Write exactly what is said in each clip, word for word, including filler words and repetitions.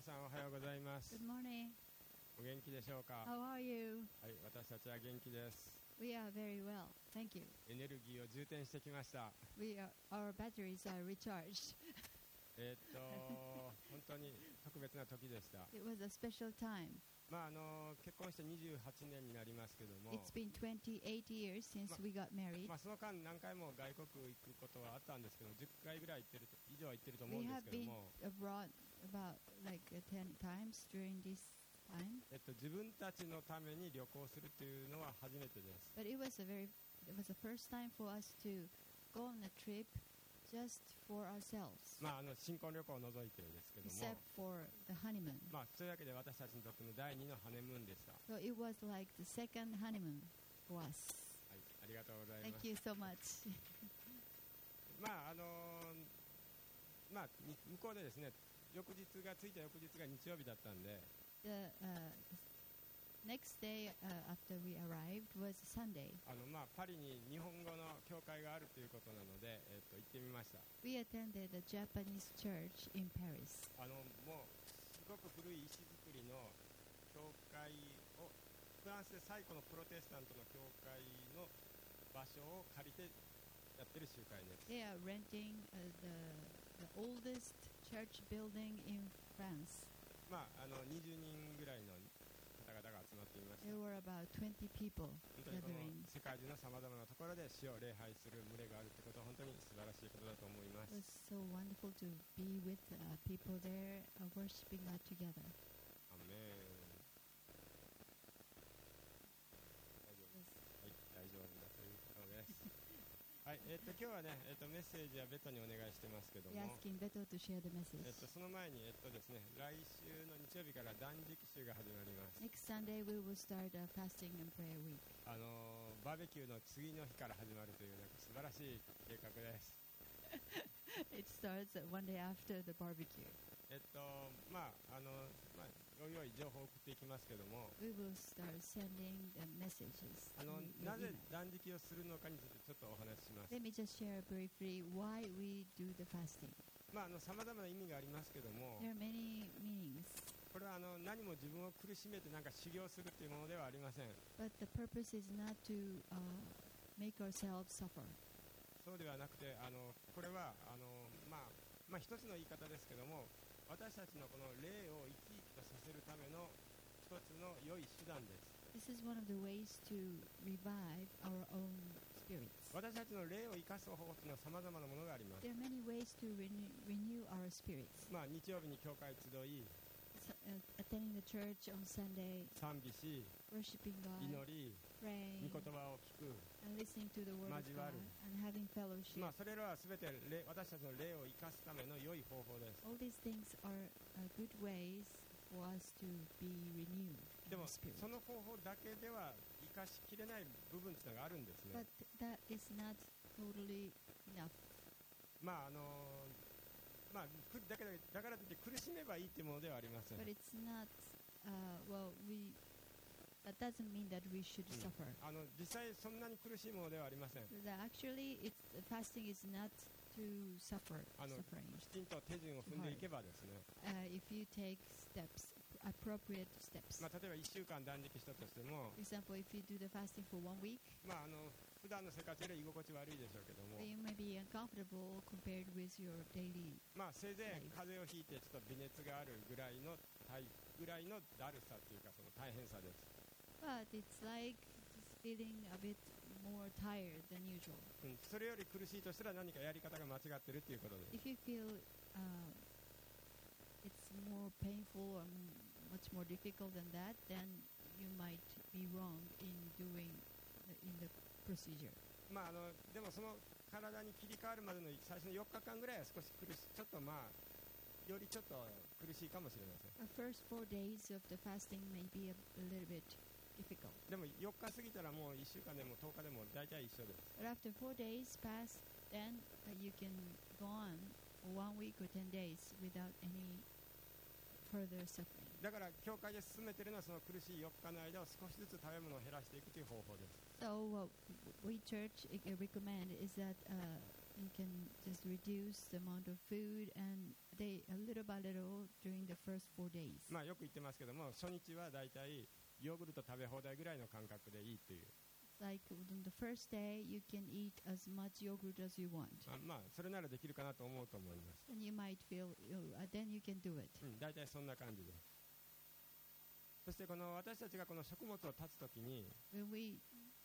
さんおはようございます。 Good morning. お元気でしょうか。 How are you? はい、私たちは元気です。 We are very well. Thank you. エネルギーを充填してきました。 We are, our batteries are recharged. えーっと本当に特別な時でした。 It was a special time. まああの結婚してにじゅうはちねんになりますけども、 It's been twenty-eight years since we got married. まあその間何回も外国行くことはあったんですけど、じゅっかいぐらい行ってると以上は行ってると思う We んで have すけど been も、 abroad about like uh, ten times during this time. えっと自分たちのために旅行するというのは初めてです。 But it was a very, it was the first time for us to go on a trip just for ourselves, まああの新婚旅行を除いてですけども、 except for the honeymoon. まあそういうわけで私たちにとっての第二のハネムーンでした。 So it was like the second honeymoon for us. はい、ありがとうございま Thank す。 you so much. まああのーまあ、に向こうでですね、翌日が着いた翌日が日曜日だったんで、 The uh, next day uh, after we arrived was Sunday. あの、まあ、パリに日本語の教会があるということなので、えっと、行ってみました。 We attended a Japanese church in Paris. あのもうすごく古い石造りの教会を、フランスで最古のプロテスタントの教会の場所を借りてやってる集会です。 They are renting uh, the the oldest church building in France. まあ、あのにじゅうにんぐらいの方々が集まっていました。 There were about twenty people 本当にこの gathering. 世界中のさまざまなところで主を礼拝する群れがあるということは本当に素晴らしいことだと思いま It was す。 so wonderful to be with uh, people there uh, worshiping God together. アメン。大丈夫です。はい、大丈夫だということです。はい、えっと今日はね、えっとメッセージはベトにお願いしてますけども、 We're asking Beto to share the えっと message. その前にえっとですね、来週の日曜日から断食週が始まります。 Next Sunday we will start a fasting and prayer week. あのーバーベキューの次の日から始まるというなんか素晴らしい計画です。 It starts uh, one day after the barbecue. えっとまああのまあおいおい情報を送っていきますけども、 We will start sending the messages あ to の your なぜ email. 断食をするのかについてちょっとお話しします。 Let me just share briefly why we do the fasting. まああの様々な意味がありますけども、 There are many meanings, これはあの何も自分を苦しめてなんか修行するというものではありません。 but the purpose is not to uh, make ourselves suffer. そうではなくて、あのこれはあの、まあ、まあ一つの言い方ですけども、私たちのこの霊を生き生きとさせるための一つの良い手段です。 This is one of the ways to revive our own spirits. 私たちの霊を生かす方法というのは様々なものがあります。 There are many ways to renew, renew our spirits. まあ、日曜日に教会集い、 So, uh, attending the church on Sunday, 賛美し、 worshiping 祈 God, り、 praying, 御言葉を聞く、 and listening to the Word of 交わ God, る。 and having fellowship. まあ、それらは全て霊私たちの霊を生かすための良い方法です。 All these things are uh, good ways for us to be renewed で in も the spirit. その方法だけでは生かしきれない部分というのがあるんですね。 But that is not totally enough. まああのまあ、くだけどだからといって苦しめばいいというものではありません。 But it's not, uh, well, we, that doesn't mean that we should suffer. あの実際そんなに苦しいものではありません。 That actually, it's, fasting is not to suffer, あの suffering. きちんと手順を踏んでいけばですね、 Uh, if you take steps, appropriate steps. まあ、例えばいっしゅうかん断食したとしても、 For example, if you do the fasting for one week, まあ、あの普段の生活より居心地悪いでしょうけども、 you may be uncomfortable compared with your daily. まあ、せいぜい風邪をひいてちょっと微熱があるぐらいの体ぐらいのだるさというかその大変さです。 But it's like just feeling a bit more tired than usual. うん、それより苦しいとしたら何かやり方が間違ってるということです。 If you feel uh, it's more painful or much more difficult than that, then you might be wrong in doing the, in the procedure. まあ、あのでもその体に切り替わるまでの最初のよっかかんぐらいは少し苦しちょっとまあよりちょっと苦しいかもしれません。 The first four days of the fasting may be a, a little bit difficult. でもよっか過ぎたらもういっしゅうかんでもとおかでも大体一緒です。 But after four days pass, then uh, you can go on for one week or ten days without any further suffering. だから教会で進めているのはその苦しいよっかの間を少しずつ食べ物を減らしていくという方法です。 So what we church uh, recommend is that uh, you can just reduce the amount of food and they a little by by little during the first four days. まあよく言ってますけども、初日はだいたいヨーグルト食べ放題ぐらいの感覚でいいっていう。 Like on the first day, you can eat as much yogurt as you want. あまあそれならできるかなと思うと思います。 And you might feel, oh, uh, then you can do it. うん、だいたいそんな感じです。そしてこの私たちがこの食物を断つときに、 When we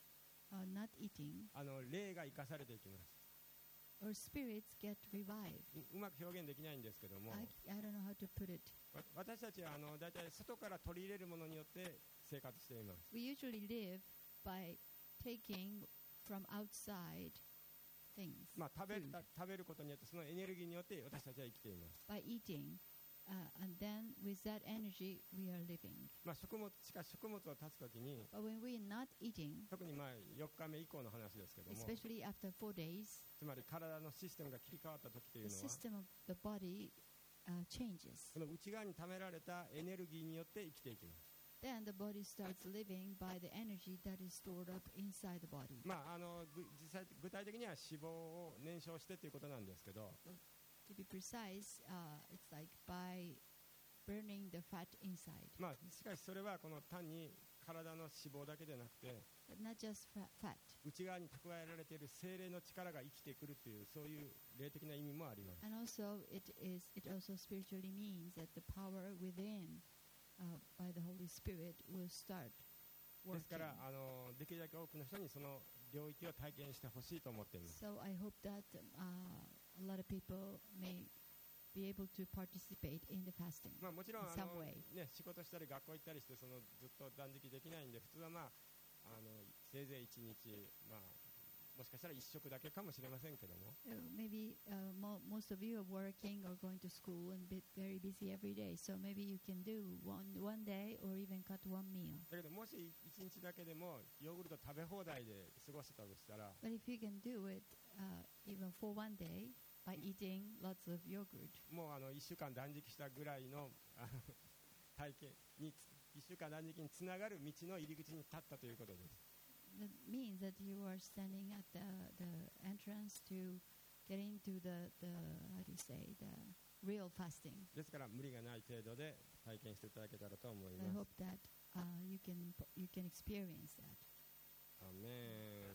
are not eating, あの霊が生かされていきます。 our spirits get revived. ううまく表現できないんですけども、 I, I don't know how to put it. わ私たちはあのだいたい外から取り入れるものによって生活しています。 We usually live by taking from outside things, まあ、食べる food, 食べることによってそのエネルギーによって私たちは生きています。 by eating, uh, and then with that energy we are living. まあ、食物しかし食物を断つときに、 But when we are not eating, 特にまあよっかめ以降の話ですけども、 especially after four days, つまり体のシステムが切り替わったときとい the うのは、 system of the body uh, changes. この内側に貯められたエネルギーによって生きていきます。 Then the body starts living by the energy that is stored up inside the body. まあ、あのぐ実際具体的には脂肪を燃焼してということなんですけど、 To be precise, uh, it's like by burning the fat inside, まあ、しかしそれはこの単に体の脂肪だけでなくて、 but not just fa- fat. 内側に蓄えられている精霊の力が生きてくるというそういう霊的な意味もあります。 And also, it is it also spiritually means that the power within, uh, by the Holy Spirit, will start ですか working. らあのできるだけ多くの人にその領域を体験してほしいと思っています。 So I hope that uh, a lot of people may be able to participate in the fasting. まあ、もちろん in あ some の、 way. ね、仕事したり学校行ったりしてそのずっと断食できないんで、普通は、まあ、あのせいぜいいちにち、まあ、もしかしたらいっ食だけかもしれませんけども、 Uh, maybe uh, mo- most of you are working or going to school and be very busy every day. So maybe you can do one one day or even cut one meal. だけどもしいちにちだけでもヨーグルト食べ放題で過ごせたとしたら、 But if you can do it uh, even for one day by eating lots of yogurt, もうあのいっしゅうかん断食したぐらいのあの体験にいっしゅうかん断食につながる道の入り口に立ったということです。 that means that you are standing at the, the entrance to getting to the, the, how do you say, the real fasting. ですから無理がない程度で体験していただけたらと思い I ます。 hope that uh, you can you can experience that. アーメン。